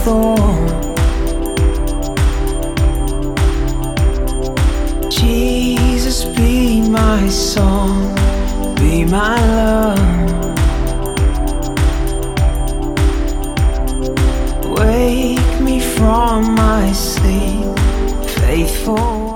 thorn. Jesus, be my song, be my love. Wake me from my sleep, faithful.